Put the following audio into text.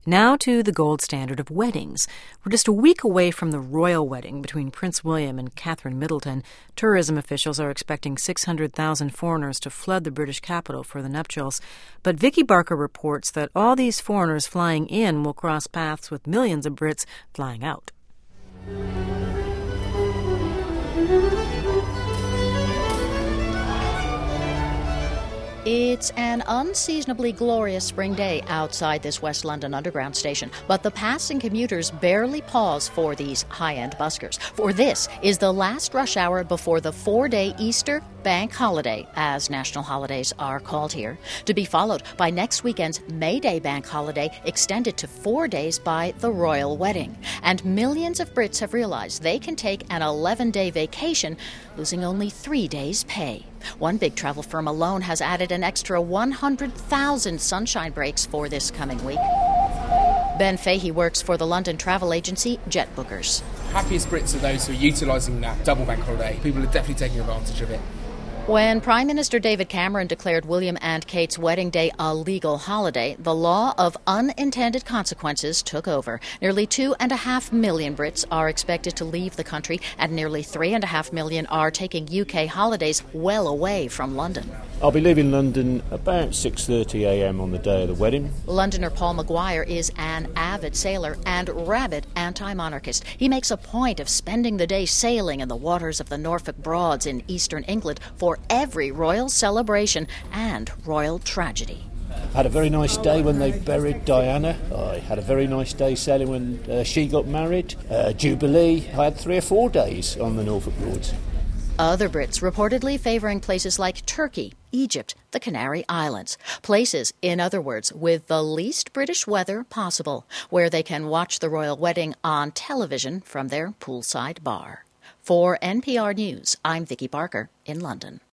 Now to the gold standard of weddings. We're just a week away from the royal wedding between Prince William and Catherine Middleton. Tourism officials are expecting 600,000 foreigners to flood the British capital for the nuptials. But Vicky Barker reports that all these foreigners flying in will cross paths with millions of Brits flying out. It's an unseasonably glorious spring day outside this West London Underground station, but the passing commuters barely pause for these high-end buskers. For this is the last rush hour before the 4-day Easter bank holiday, as national holidays are called here, to be followed by next weekend's May Day bank holiday, extended to 4 days by the royal wedding. And millions of Brits have realized they can take an 11-day vacation, losing only 3 days' pay. One big travel firm alone has added an extra 100,000 sunshine breaks for this coming week. Ben Fahey works for the London travel agency Jet Bookers. Happiest Brits are those who are utilising that double bank holiday. People are definitely taking advantage of it. When Prime Minister David Cameron declared William and Kate's wedding day a legal holiday, the law of unintended consequences took over. Nearly 2.5 million Brits are expected to leave the country, and nearly 3.5 million are taking UK holidays well away from London. I'll be leaving London about 6:30 a.m. on the day of the wedding. Londoner Paul Maguire is an avid sailor and rabid anti-monarchist. He makes a point of spending the day sailing in the waters of the Norfolk Broads in eastern England for every royal celebration and royal tragedy. I had a very nice day when they buried Diana. I had a very nice day sailing when she got married. Jubilee. I had 3 or 4 days on the Norfolk Broads. Other Brits reportedly favouring places like Turkey, Egypt, the Canary Islands. Places, in other words, with the least British weather possible, where they can watch the royal wedding on television from their poolside bar. For NPR News, I'm Vicky Barker in London.